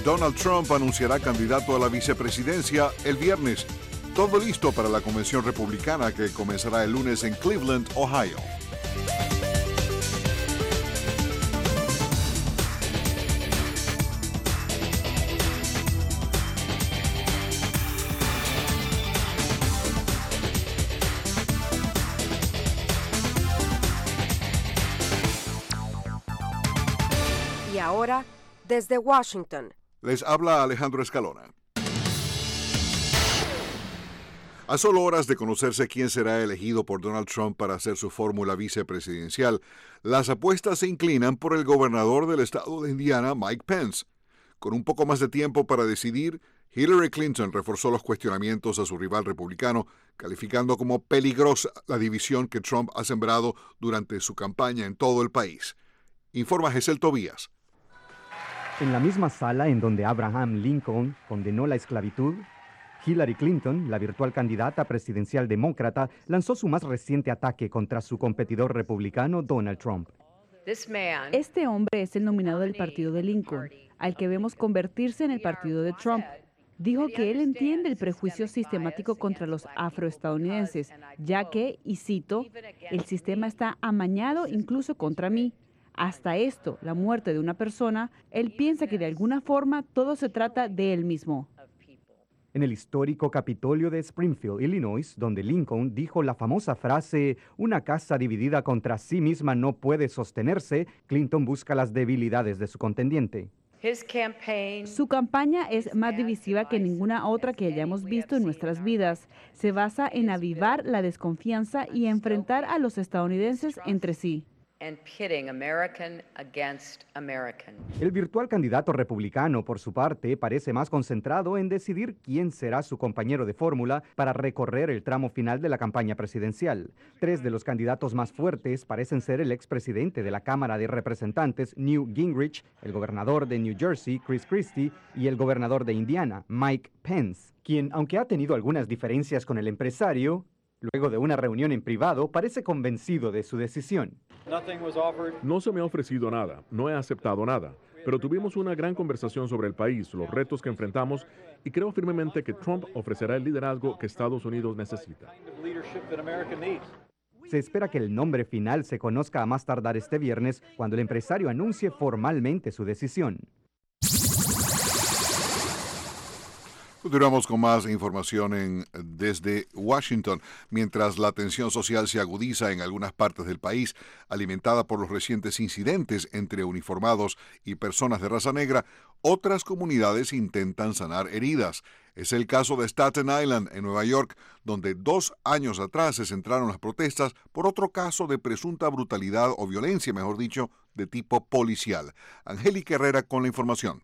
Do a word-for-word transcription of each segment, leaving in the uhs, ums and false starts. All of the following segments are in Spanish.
Donald Trump anunciará candidato a la vicepresidencia el viernes. Todo listo para la convención republicana que comenzará el lunes en Cleveland, Ohio. Y ahora, desde Washington, les habla Alejandro Escalona. A solo horas de conocerse quién será elegido por Donald Trump para hacer su fórmula vicepresidencial, las apuestas se inclinan por el gobernador del estado de Indiana, Mike Pence. Con un poco más de tiempo para decidir, Hillary Clinton reforzó los cuestionamientos a su rival republicano, calificando como peligrosa la división que Trump ha sembrado durante su campaña en todo el país. Informa Gesell Tobías. En la misma sala en donde Abraham Lincoln condenó la esclavitud, Hillary Clinton, la virtual candidata presidencial demócrata, lanzó su más reciente ataque contra su competidor republicano Donald Trump. Este hombre es el nominado del partido de Lincoln, al que vemos convertirse en el partido de Trump. Dijo que él entiende el prejuicio sistemático contra los afroestadounidenses, ya que, y cito, el sistema está amañado incluso contra mí. Hasta esto, la muerte de una persona, él piensa que de alguna forma todo se trata de él mismo. En el histórico Capitolio de Springfield, Illinois, donde Lincoln dijo la famosa frase, una casa dividida contra sí misma no puede sostenerse, Clinton busca las debilidades de su contendiente. Su campaña es más divisiva que ninguna otra que hayamos visto en nuestras vidas. Se basa en avivar la desconfianza y enfrentar a los estadounidenses entre sí. El virtual candidato republicano, por su parte, parece más concentrado en decidir quién será su compañero de fórmula para recorrer el tramo final de la campaña presidencial. Tres de los candidatos más fuertes parecen ser el expresidente de la Cámara de Representantes, Newt Gingrich, el gobernador de New Jersey, Chris Christie, y el gobernador de Indiana, Mike Pence, quien, aunque ha tenido algunas diferencias con el empresario, luego de una reunión en privado, parece convencido de su decisión. No se me ha ofrecido nada, no he aceptado nada, pero tuvimos una gran conversación sobre el país, los retos que enfrentamos, y creo firmemente que Trump ofrecerá el liderazgo que Estados Unidos necesita. Se espera que el nombre final se conozca a más tardar este viernes, cuando el empresario anuncie formalmente su decisión. Continuamos con más información en, desde Washington. Mientras la tensión social se agudiza en algunas partes del país, alimentada por los recientes incidentes entre uniformados y personas de raza negra, otras comunidades intentan sanar heridas. Es el caso de Staten Island, en Nueva York, donde dos años atrás se centraron las protestas por otro caso de presunta brutalidad o violencia, mejor dicho, de tipo policial. Angélica Herrera con la información.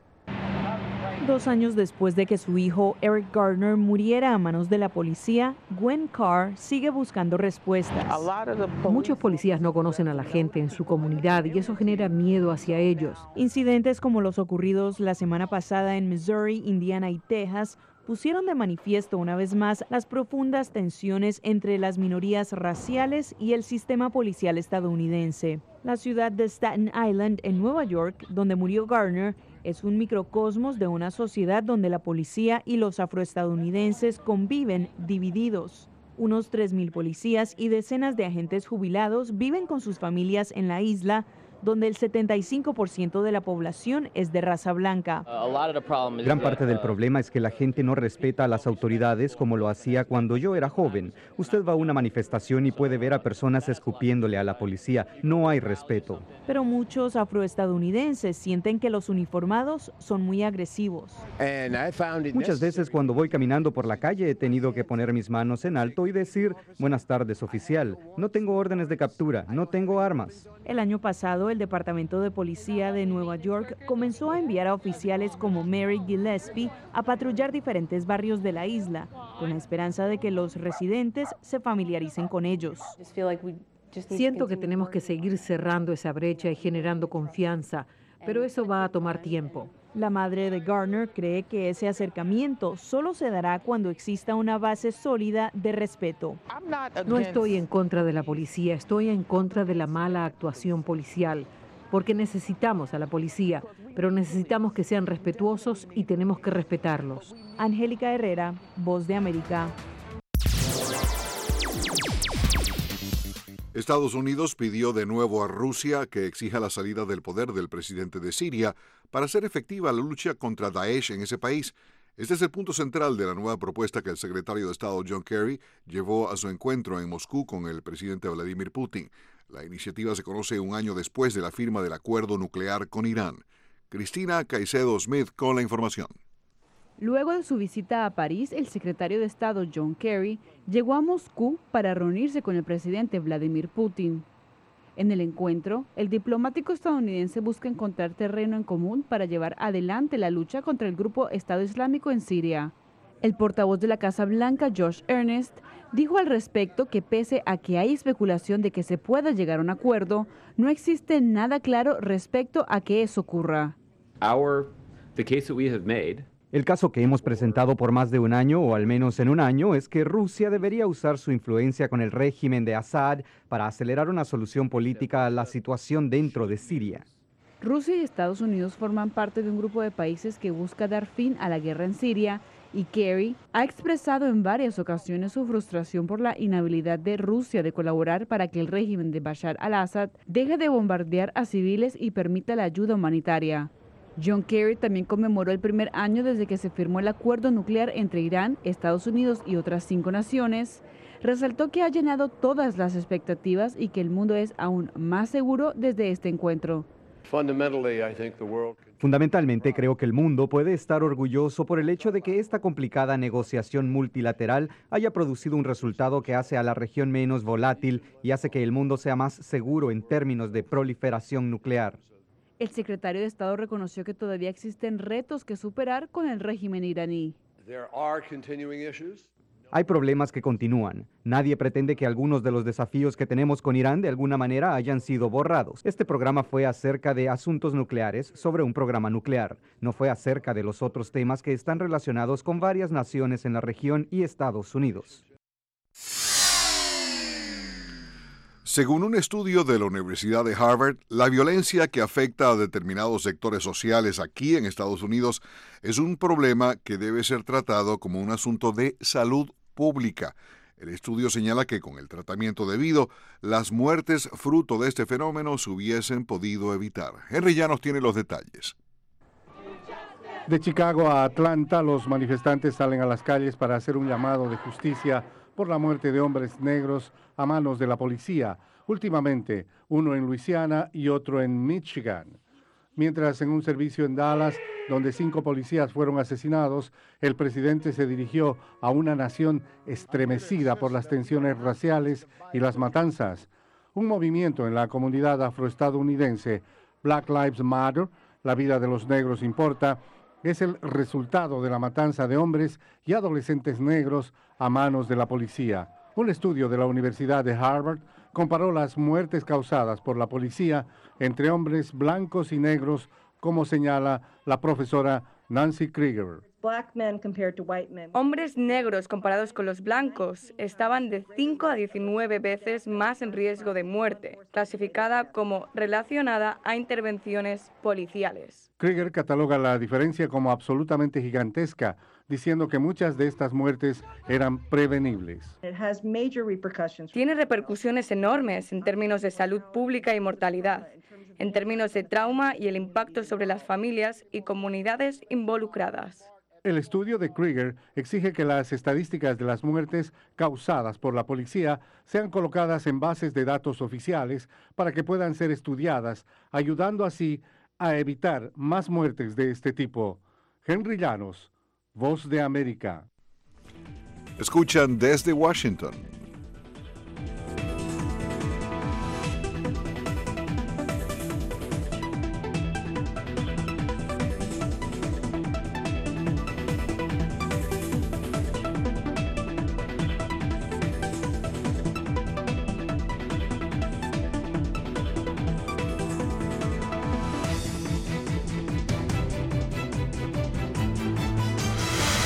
Dos años después de que su hijo Eric Garner muriera a manos de la policía, Gwen Carr sigue buscando respuestas. Muchos policías no conocen a la gente en su comunidad y eso genera miedo hacia ellos. Incidentes como los ocurridos la semana pasada en Missouri, Indiana y Texas pusieron de manifiesto una vez más las profundas tensiones entre las minorías raciales y el sistema policial estadounidense. La ciudad de Staten Island, en Nueva York, donde murió Garner, es un microcosmos de una sociedad donde la policía y los afroestadounidenses conviven divididos. Unos tres mil policías y decenas de agentes jubilados viven con sus familias en la isla, donde el setenta y cinco por ciento de la población es de raza blanca. Gran parte del problema es que la gente no respeta a las autoridades como lo hacía cuando yo era joven. Usted va a una manifestación y puede ver a personas escupiéndole a la policía. No hay respeto. Pero muchos afroestadounidenses sienten que los uniformados son muy agresivos. Muchas veces cuando voy caminando por la calle he tenido que poner mis manos en alto y decir, buenas tardes, oficial. No tengo órdenes de captura, no tengo armas. El año pasado, el Departamento de Policía de Nueva York comenzó a enviar a oficiales como Mary Gillespie a patrullar diferentes barrios de la isla, con la esperanza de que los residentes se familiaricen con ellos. Siento que tenemos que seguir cerrando esa brecha y generando confianza, pero eso va a tomar tiempo. La madre de Garner cree que ese acercamiento solo se dará cuando exista una base sólida de respeto. No estoy en contra de la policía, estoy en contra de la mala actuación policial. porque necesitamos a la policía, pero necesitamos que sean respetuosos y tenemos que respetarlos. Angélica Herrera, Voz de América. Estados Unidos pidió de nuevo a Rusia que exija la salida del poder del presidente de Siria para hacer efectiva la lucha contra Daesh en ese país. Este es el punto central de la nueva propuesta que el secretario de Estado John Kerry llevó a su encuentro en Moscú con el presidente Vladimir Putin. La iniciativa se conoce un año después de la firma del acuerdo nuclear con Irán. Cristina Caicedo Smith con la información. Luego de su visita a París, el secretario de Estado John Kerry llegó a Moscú para reunirse con el presidente Vladimir Putin. En el encuentro, el diplomático estadounidense busca encontrar terreno en común para llevar adelante la lucha contra el grupo Estado Islámico en Siria. El portavoz de la Casa Blanca, Josh Earnest, dijo al respecto que pese a que hay especulación de que se pueda llegar a un acuerdo, no existe nada claro respecto a que eso ocurra. Our, the case that we have made, El caso que hemos presentado por más de un año, o al menos en un año, es que Rusia debería usar su influencia con el régimen de Assad para acelerar una solución política a la situación dentro de Siria. Rusia y Estados Unidos forman parte de un grupo de países que busca dar fin a la guerra en Siria, y Kerry ha expresado en varias ocasiones su frustración por la inhabilidad de Rusia de colaborar para que el régimen de Bashar al-Assad deje de bombardear a civiles y permita la ayuda humanitaria. John Kerry también conmemoró el primer año desde que se firmó el acuerdo nuclear entre Irán, Estados Unidos y otras cinco naciones. Resaltó que ha llenado todas las expectativas y que el mundo es aún más seguro desde este encuentro. Fundamentalmente creo que el mundo puede estar orgulloso por el hecho de que esta complicada negociación multilateral haya producido un resultado que hace a la región menos volátil y hace que el mundo sea más seguro en términos de proliferación nuclear. El secretario de Estado reconoció que todavía existen retos que superar con el régimen iraní. Hay problemas que continúan. Nadie pretende que algunos de los desafíos que tenemos con Irán de alguna manera hayan sido borrados. Este programa fue acerca de asuntos nucleares sobre un programa nuclear. No fue acerca de los otros temas que están relacionados con varias naciones en la región y Estados Unidos. Según un estudio de la Universidad de Harvard, la violencia que afecta a determinados sectores sociales aquí en Estados Unidos es un problema que debe ser tratado como un asunto de salud pública. El estudio señala que con el tratamiento debido, las muertes fruto de este fenómeno se hubiesen podido evitar. Henry Llanos tiene los detalles. De Chicago a Atlanta, los manifestantes salen a las calles para hacer un llamado de justicia por la muerte de hombres negros a manos de la policía, últimamente uno en Luisiana y otro en Michigan. Mientras en un servicio en Dallas, donde cinco policías fueron asesinados, el presidente se dirigió a una nación estremecida por las tensiones raciales y las matanzas. Un movimiento en la comunidad afroestadounidense, Black Lives Matter, la vida de los negros importa, es el resultado de la matanza de hombres y adolescentes negros a manos de la policía. Un estudio de la Universidad de Harvard comparó las muertes causadas por la policía entre hombres blancos y negros, como señala la profesora Nancy Krieger. Hombres negros comparados con los blancos estaban de cinco a diecinueve veces más en riesgo de muerte, clasificada como relacionada a intervenciones policiales. Krieger cataloga la diferencia como absolutamente gigantesca, diciendo que muchas de estas muertes eran prevenibles. Tiene repercusiones enormes en términos de salud pública y mortalidad, en términos de trauma y el impacto sobre las familias y comunidades involucradas. El estudio de Krieger exige que las estadísticas de las muertes causadas por la policía sean colocadas en bases de datos oficiales para que puedan ser estudiadas, ayudando así a evitar más muertes de este tipo. Henry Llanos, Voz de América. Escuchan desde Washington.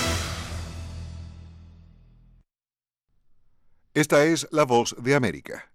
Esta es la Voz de América.